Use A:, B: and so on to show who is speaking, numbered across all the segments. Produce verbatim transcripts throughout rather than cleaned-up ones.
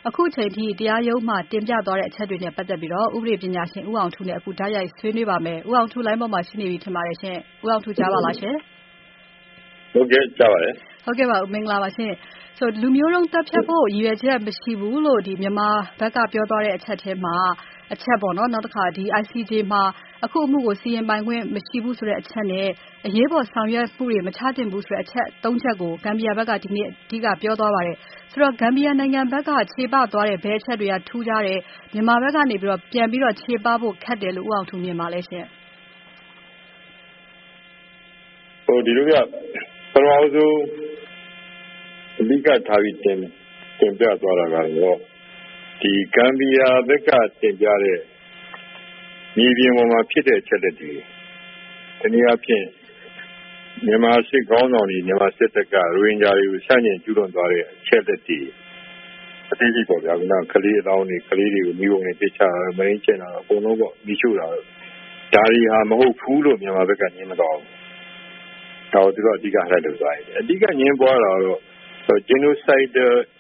A: အခုချိန်ထိတရားရုံးမှာတင်ပြသွားတဲ့အချက်တွေနဲ့ပတ်သက်ပြီးတော့ဥပဒေပညာရှင်ဦးအောင်ထူးနဲ့အခုဓာတ်ရိုက်ဆွေးနွေးပါမယ်။ဦးအောင်ထူး line ပေါ်မှာရှိနေပြီထင်ပါတယ်ရှင်။ဦးအောင်ထူးကြားပါလားရှင်
B: ။ဟုတ်ကဲ့ကြားပါတယ်
A: ။ဟုတ်ကဲ့ပါမင်္ဂလာပါရှင်။ဆိုလူမျိုးတုံးတပ်ဖြတ်ဖို့ရည်ရွယ်ချက်မရှိဘူးလို့ဒီမြန်မာဘက်ကပြောသွားတဲ့အချက်ထဲမှာအချက်ပေါ့နော်နောက်တစ်ခါဒီ I C J မှာအခုအမှုကိုစီရင်ပိုင်ခွင့်မရှိဘူးဆိုတဲ့အချက်နဲ့အရေးပေါ်ဆောင်ရွက်မှုတွေမချတင်ဘူးဆိုတဲ့အချက်သုံးချက်ကိုဂမ်ဘီယာဘက်ကဒီနေ့အဓိကပြောသွားပါတယ်ဆိုတော့ဂမ်ဘီယာနိုင်ငံဘက်ကခြေပသွားတဲ့ဘယ်အချက်တွေကထူးခြားတယ်မြန်မာဘက်ကနေပြီးတော့ပြန်ပြီးတော့ခြေပဖို့ခက်တယ်လို့ဦးအောင်ထူးမြင်ပါလဲရှင်
B: ဟိုဒီလိုကပထမဆုံးအဓိကထားပြီးတင်တင်ပြသွားတာကတော့ဒီဂမ်ဘီယာဘက်ကတင်ပြတဲ့မြေပြင်ပေါ်မှာဖြစ်တဲ့အချက်တွေဒီနည်းအားဖြင့်မြန်မာစစ်ကောင်းဆောင်တွေမြန်မာစစ်တပ်ကရိုဟင်ဂျာတွေကိုဆန့်ကျင်ကျူးလွန်သွားတဲ့အချက်တွေအသေးစိတ်ပေါ့ဗျာကကလေးအလောင်းတွေကလေးတွေကိုမိဘနဲ့ပြစ်ချတာမရင်းချင်တာအကုန်လုံးပေါ့မိရှုတာဒါတွေဟာမဟုတ်ဘူးလို့မြန်မာဘက်ကညင်းမတော်ဘူးတော့သူတို့အဓိကထားလို့သွားတယ်အဓိကညင်းပွားတာတော့ genocide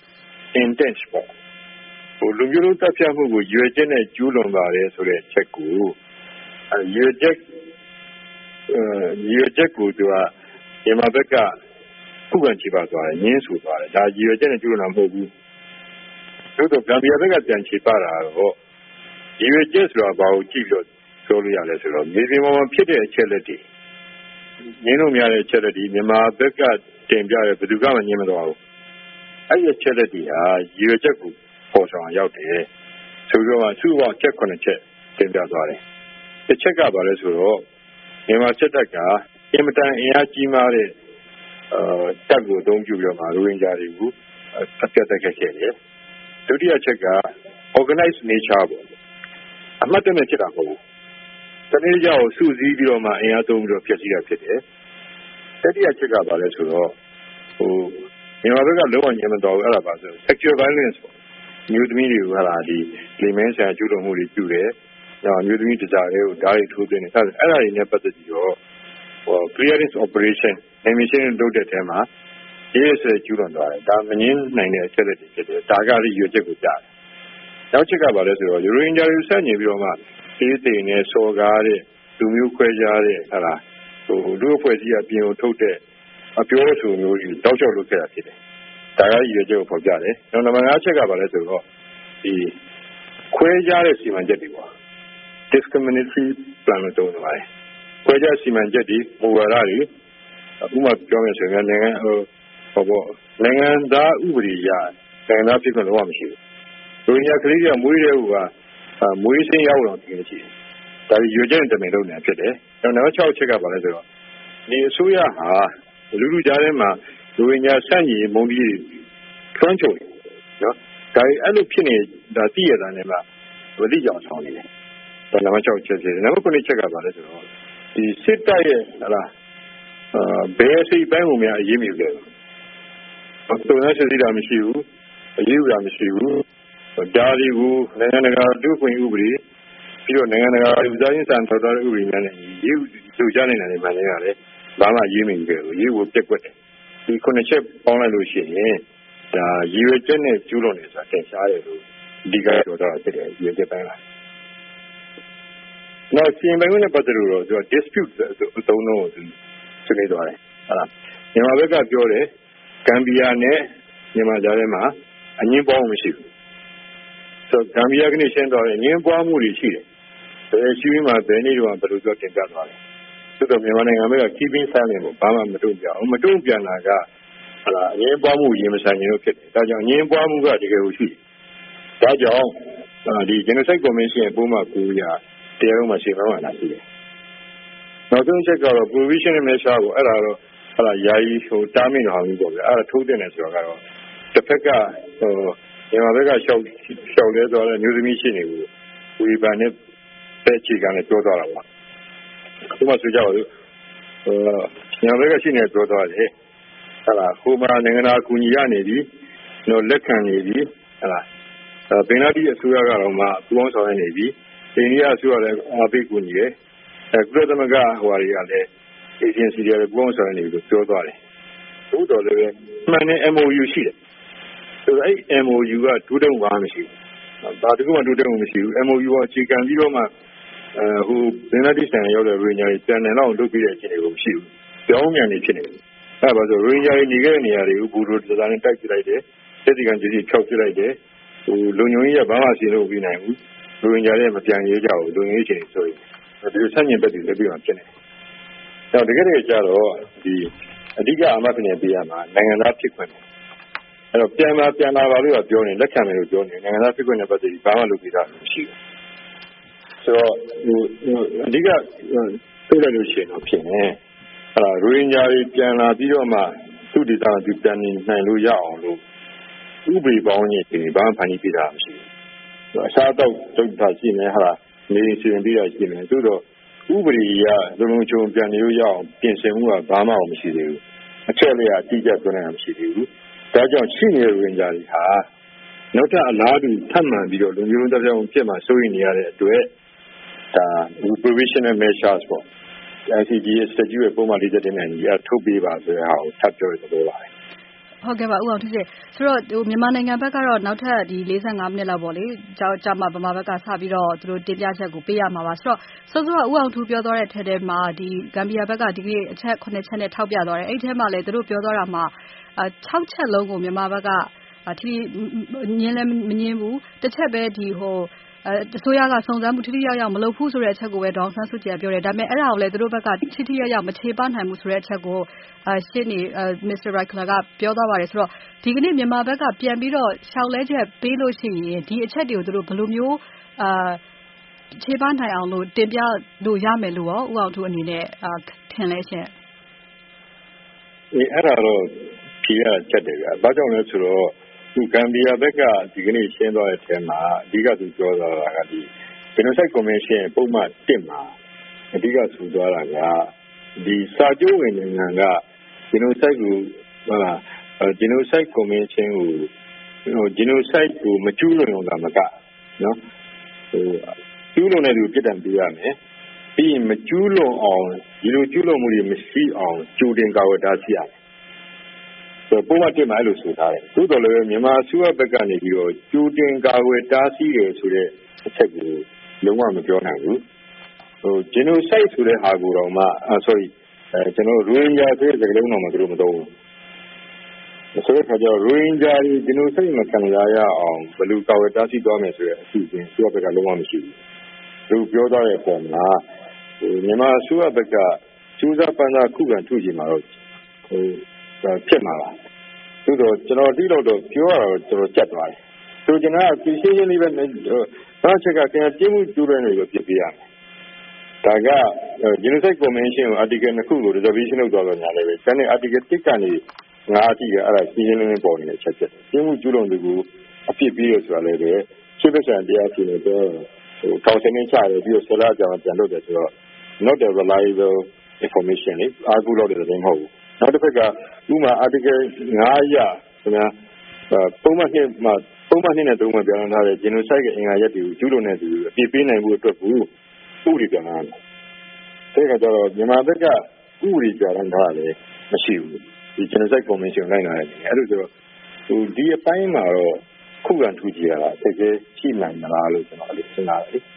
B: intent ပေါ့ဟိုလူမျိုးလုံးတပ်ဖြတ်မှုကိုရွေချက်နဲ့ကျူးလွန်ပါတယ်ဆိုတဲ့ချက်ကိုအဲရွေချက်အဲရွေချက်ကိုသူကမြန်မာဘက်ကခုခံချေပသွားတယ်ညင်းဆိုသွားတယ်ဒါရွေချက်နဲ့ကျူးလွန်တာမဟုတ်ဘူးတို့တော့ဂမ်ဘီယာဘက်ကပြန်ချေပတာတော့ရွေချက်ဆိုတာဘာကိုကြည့်လို့ပြောလို့ရလဲဆိုတော့မြေပြင်ပေါ်မှာဖြစ်တဲ့အချက်လက်တွေညင်းလို့မရတဲ့အချက်လက်တွေမြန်မာဘက်ကတင်ပြတယ်ဘယ်သူမှညင်းမသွားဘူးအဲ့ဒီအချက်လက်တွေဟာရွေချက်ကိုပေါ်ဆောင်ရောက်တယ်ဆိုတော့သူ့ဘောက်ချက်ခုနှစ်ချက်တင်ပြသွားတယ်တစ်ချက်ကဘာလဲဆိုတော့မြန်မာစစ်တပ်ကအင်မတန်အင်အားကြီးမားတဲ့အာတပ်ကိုအသုံးပြုပြီးတော့မှရိုဟင်ဂျာတွေကိုအပြတ်တက်ခဲ့တယ်ဒုတိယချက်က organized nature ပေါ့အမှတ်တမဲ့ဖြစ်တာမဟုတ်ဘူးတနည်းကြောင့်စုစည်းပြီးတော့မှအင်အားသုံးပြီးတော့ဖျက်ဆီးတာဖြစ်တယ်တတိယချက်ကဘာလဲဆိုတော့ဟိုမြန်မာဘက်ကလုံးဝညံမတော်ဘူးအဲ့ဒါပါဆို sexual violence ပေါ့မျိုးသမီးတွေကလာဒီလိမင်းဆန်ကျူးလွန်မှုတွေပြုတယ်။နောက်မျိုးသမီးတစားတွေကိုဓာတ်ရိုက်ထိုးသွင်းတယ်။အဲ့ဒါတွေနဲ့ပတ်သက်ပြီးတော့ဟို clearance operation နိုင်မရှင်းလုပ်တဲ့တဲမှာရေးဆွဲကျူးလွန်သွားတယ်။ဒါမငင်းနိုင်တဲ့အချက်တွေဖြစ်တယ်။ဒါကလည်းရွေချက်ကိုကြားတယ်။နောက်ချက်ကဘာလဲဆိုတော့ရိုဟင်ဂျာတွေဆက်ညင်ပြီးတော့မှသေးသေးနဲ့စော်ကားတဲ့လူမျိုးခွဲခြားတဲ့ဟာလားဟိုလူအဖွဲ့အစည်းအပြင်ကိုထုတ်တဲ့အပြောအဆိုမျိုးကြီးတောက်လျှောက်လုပ်ခဲ့တာဖြစ်တယ်။ဒါကရည်ရွယ်ချက်ကိုဖော်ပြတယ်။နောက်နံပါတ်၅ချက်ကဘာလဲဆိုတော့ဒီခွဲခြားတဲ့စီမံချက်တွေပေါ့ discriminatory plan လို့ပြောပါတယ်။ခွဲခြားစီမံချက်တွေမူဝါဒတွေဥပမာပြောမယ်ဆိုရင်နိုင်ငံဟိုဟောပေါ့နိုင်ငံသားဥပဒေအရနိုင်ငံသားဖြစ်ခွင့်လုံးဝမရှိဘူး။ရိုဟင်ဂျာကလေးတွေကမွေးတဲ့ဟိုကမွေးစင်းရောက်တော့ပြင်ရှိတယ်။ဒါရည်ရွယ်ချက်နဲ့တမင်လုပ်နေတာဖြစ်တယ်။နောက်နံပါတ်၆ချက်ကဘာလဲဆိုတော့ဒီအစိုးရဟာလူလူကြားထဲမှာရိုဟင်ဂျာစန့်ကြီးမုံကြီးထွန်းချုံနော်ဒါအဲ့လိုဖြစ်နေတာသိရတာနဲ့မှဝတိကြောင်ဆောင်နေတယ်ဒါနံပါတ်၆ချက်ဖြစ်တယ်နံပါတ်၉ချက်ကပါလဲဆိုတော့ဒီစစ်တပ်ရဲ့ဟလားအာဘယ်စိတ်ပိုင်းကိုများအရေးမြူလဲဘာလို့လဲဆိုတော့မရှိဘူးအရေးယူတာမရှိဘူးဒါတွေကိုနိုင်ငံတကာဒုခွင့်ဥပဒေပြီးတော့နိုင်ငံတကာလူသားချင်းစာထောက်ထားတဲ့ဥပဒေများနဲ့ရေးယူလူကြားနေတာတွေမှလည်းရတယ်ဘာမှရေးမိခဲ့ဘူးရေးကိုပြက်ကွက်တယ်ဒီခုနှစ်ချက်ပေါင်းလိုက်လို့ရှိရင်ဒါရည်ရွယ်ချက်နဲ့ကျူးလွန်နေဆိုတာတင်ရှားတယ်လို့ဒီကပြောတာဖြစ်တယ်ရည်ရွယ်ချက်ပိုင်းလားနောက်စီရင်ပိုင်းနဲ့ပတ်သက်လို့တော့သူက dispute အသုံးလုံးကိုဆွေးနွေးသွားတယ်ဟုတ်လားမြန်မာဘက်ကပြောတယ်ဂမ်ဘီယာနဲ့မြန်မာကြားထဲမှာအငင်းပွားမှုမရှိဘူးဆိုဂမ်ဘီယာကနေရှင်းသွားတယ်အငင်းပွားမှုတွေရှိတယ်ဘယ်ရှိပြီးမှဘယ်နည်းတော့ဘယ်လိုပြောတင်ပြသွားတယ်သို့တော့မြန်မာနိုင်ငံဘက်က keeping silent ကိုဘာမှမတုံ့ပြန်ဘူးမတုံ့ပြန်တာကဟလာအငင်းပွားမှုရင်မဆိုင်ရင်ဖြစ်တယ်ဒါကြောင့်အငင်းပွားမှုကတကယ်ကိုရှိတယ်ဒါကြောင့်ဒီ genocide commission ရဲ့ပုံမှန်ကိုရတရားရုံးမှာရှင်းမှလာရှိတယ်နောက်ဆုံးချက်ကတော့ provisional measure ကိုအဲ့ဒါတော့ဟလာယာယီဟိုတားမိတော်မျိုးပေါ့ဗျအဲ့ဒါထိုးတဲ့နေဆိုတော့ကတော့တစ်ဖက်ကဟိုမြန်မာဘက်ကရှောက်ရှောက်လဲသွားတဲ့မျိုးသမီးရှိနေဘူးဝေဘာနဲ့တဲ့ချီကလည်းပြောသွားတာပါဒီမှာဆိုကြပါစို့ဟိုမြန်မာဘက်ကရှိနေပြောသွားတယ်ဟလာဟိုမှာနိုင်ငံသားအကူအညီရနေပြီတော့လက်ခံနေပြီဟလာဘင်္ဂလားဒေ့ရှ်အစိုးရကတော့မှပူးပေါင်းဆောင်ရွက်နေပြီအိန္ဒိယအစိုးရလည်းအားပေးကူညီတယ်အဲကုလသမဂ္ဂဟိုဟာတွေကလည်း agency တွေလည်းပူးပေါင်းဆောင်ရွက်နေပြီလို့ပြောသွားတယ်သို့တော်လည်းမှန်တဲ့ M O U ရှိတယ်ဆိုတော့အဲ့ M O U ကတိုးတက်မှုဘာမှမရှိဘူးဒါတကူမှတိုးတက်မှုမရှိဘူး M O U ကအခြေခံပြီးတော့မှအဲဟိုဘင်္ဂလားဒေ့ရှ်နိုင်ငံရောက်တဲ့ရိုဟင်ဂျာတွေပြန်တယ်တော့လုပ်ပြီးတဲ့အခြေအနေကိုမရှိဘူးပြောင်းပြန်နေဖြစ်နေတယ်အဲ့ဒါဆိုရိုဟင်ဂျာတွေနေခဲ့တဲ့နေရာတွေကိုဘူရိုဒေသနဲ့တိုက်ပြလိုက်တယ်စစ်တီကန်ကြီးကြီးဖြောက်ပြလိုက်တယ်ဟိုလုံညုံကြီးကဘာမှစီလို့ပြီးနိုင်ဘူးရိုဟင်ဂျာတွေမပြန်ရဲကြဘူးလုံညုံကြီးအခြေအနေဆိုရင်ဒီလိုဆက်ညင်ဘက်တွေလည်းပြီးမှဖြစ်နေတယ်အဲ့တော့တကယ်တကယ်ကျတော့ဒီအဓိကအမှတ်ပြန်ပေးရမှာနိုင်ငံသားဖြစ်ခွင့်အဲ့တော့ပြန်လာပြန်လာပါလို့ပြောနေလက်ခံမယ်လို့ပြောနေနိုင်ငံသားဖြစ်ခွင့်နဲ့ပတ်သက်ပြီးဘာမှလုပ်ပြတာမရှိဘူးဆိုတော့ဟိုအဓိကပြောရလို့ရှိရင်တော့ဖြစ်နေအဲ့ဒါရိုဟင်ဂျာတွေပြန်လာပြီးတော့မှသူ့ဒေသသူပြန်နေနိုင်လို့ရအောင်လို့ဥပဒေပေါင်းကြီးတွေဘာမှဖန်တီးပြတာမရှိဘူးအစားတော့ဒုက္ခရှိနေဟာနေစီရင်ပြီးတာရှိနေသို့တော့ဥပဒေအရလုံလုံချုံပြန်နေလို့ရအောင်ပြင်ဆင်မှုကဘာမှမရှိသေးဘူးအချက်လေးအတိအကျပြောနေတာမရှိသေးဘူးဒါကြောင့်ရှိနေတဲ့ရိုဟင်ဂျာတွေဟာနောက်ထပ်အလားတူထပ်မံပြီးတော့လူမျိုးလုံးတစ်ပြောင်းဖြစ်မှစိုးရိမ်နေရတဲ့အတွက်ဒါ provisional measures ပေါ့ I C G ရဲ့ statute ရဲ့ပုံမှန်လေးချက်နဲ့ညီအထုတ်ပေးပါဆိုတဲ့ဟာကိုထပ်ပြောရသလိုပါတယ်
A: ဟုတ်ကဲ့ပါဦးအောင်ထူးချစ်ဆိုတော့ဟိုမြန်မာနိုင်ငံဘက်ကတော့နောက်ထပ်ဒီ၄၅မိနစ်လောက်ပေါ့လေကြောက်ကြမှာဗမာဘက်ကစပြီးတော့သူတို့တင်ပြချက်ကိုပေးရမှာပါဆိုတော့စောစောကဦးအောင်ထူးပြောသွားတဲ့ထဲထဲမှာဒီဂမ်ဘီယာဘက်ကဒီကနေ့အချက်ခုနှစ်ချက်နဲ့ထောက်ပြသွားတယ်အဲ့ထဲမှာလည်းသူတို့ပြောသွားတာမှာ၆ချက်လုံးကိုမြန်မာဘက်ကဒီညင်းလည်းမညင်းဘူးတစ်ချက်ပဲဒီဟိုအစိုးရကစုံစမ်းမှုထိထိရောက်ရောက်မလုပ်ဘူးဆိုတဲ့အချက်ကိုပဲဒေါအောင်ဆန်းစုကြည်ကပြောတယ်ဒါပေမဲ့အဲ့ဒါကိုလည်းသူတို့ဘက်ကထိထိရောက်ရောက်မချေပနိုင်ဘူးဆိုတဲ့အချက်ကိုရှင်းနေ Mister Reichler ကပြောသွားပါတယ်ဆိုတော့ဒီကနေ့မြန်မာဘက်ကပြန်ပြီးတော့ရှောက်လဲချက်ပေးလို့ရှိရင်ဒီအချက်တွေကိုသူတို့ဘယ်လိုမျိုးအာချေပနိုင်အောင်လို့တင်ပြလို့ရမယ်လို့ရောဦးအောင်ထူးအနေနဲ့ထင်လဲရှင့်
B: အေးအဲ့ဒါတော့ဖြေရချက်တယ်ဗျာဘာကြောင့်လဲဆိုတော့ဒီဂမ်ဘီယာဘက်ကဒီကနေ့ရှင်းသွားတဲ့အထဲမှာအဓိကသူပြောသွားတာကဒီ Genocide Convention ပုံမှန်တစ်မှာအဓိကဆိုသွားတာကဒီစာချုပ်ဝင်နိုင်ငံက Genocide ကိုဟုတ်လား Genocide Convention ကိုဟို Genocide ကိုမကျူးလွန်အောင်တာမကနော်ဟိုကျူးလွန်တဲ့လူပြစ်ဒဏ်ပေးရမယ်ပြီးရင်မကျူးလွန်အောင်ဒီလိုကျူးလွန်မှုတွေမရှိအောင်ကြိုတင်ကာကွယ်တားဆီးရမယ်ဆိုပုံမှန်တင်မှာအဲ့လိုဆိုထားတယ်သို့တော်လည်းမြန်မာအစိုးရဘက်ကနေပြီးတော့ကြိုတင်ကာကွယ်တားဆီးတယ်ဆိုတဲ့အချက်ကိုလုံးဝမပြောနိုင်ဘူးဟို genocide ဆိုတဲ့ဟာကိုတော့မှ sorry အဲကျွန်တော်ရိုဟင်ဂျာဆိုတဲ့စကားလုံးတော့မှသူတို့မသုံးဘူးဆိုတဲ့အခါကျတော့ရိုဟင်ဂျာတွေ genocide မခံရရအောင်ဘယ်လိုကာကွယ်တားဆီးသွားမယ်ဆိုတဲ့အစီအစဉ်အစိုးရဘက်ကလုံးဝမရှိဘူးသူပြောသွားတဲ့ပုံမှာဟိုမြန်မာအစိုးရဘက်ကကျူးစာပန်းသားခုခံထုချင်မှာတော့ဟိုဖြစ်မှာပါသို့တော့ကျွန်တော်ဒီတော့တော့ပြောရတော့ကျွန်တော်ကြက်သွားတယ်ဆိုကျွန်တော်ကရှင်းရှင်းလေးပဲဘာချက်ကပြန်ပြင်းမှုကျူးလွန်နေလို့ပြပြရမယ်ဒါက Genocide Convention ကို Article နှစ်ခုကို reservation လုပ်သွားတော့ညာလည်းပဲကျန်တဲ့ Article တစ်ကနေငါးအထိကအဲ့ဒါရှင်းရှင်းလင်းလင်းပေါ်နေတဲ့အချက်ချက်ပြင်းမှုကျူးလွန်သူကိုအပြစ်ပေးရဆိုတာလည်းပဲရှင်းပစံတရားဖြစ်နေတော့ဟိုထောင်စင်းချတယ်ပြီးတော့ဆလာကြောင်ပြန်လုပ်တယ်ဆိုတော့ not a reliable information လေအားကိုးလို့တယ်မဟုတ်ဘူးနောက်တစ်ခါကဥမာ Article ငါးရခင်ဗျာပုံမှန်နှစ်မှာပုံမှန်နှစ်နဲ့သုံးမှပြောင်းထားတဲ့ Genocide ကအင်္ဂါရက်တွေကိုကျူးလွန်တဲ့သူအပြစ်ပေးနိုင်မှုအတွက်ကိုဥပဒေပြောင်းလာတယ်ဒါကကြတော့မြန်မာဘက်ကဥပဒေပြောင်းထားတယ်မရှိဘူးဒီ Genocide Convention လိုက်လာတယ်အဲ့လိုဆိုတော့ဟိုဒီအပိုင်းမှာတော့ခုခံထူးကြရတာတကယ်ရှိနိုင်မလားလို့ကျွန်တော်အဲ့လိုစဉ်းစားတယ်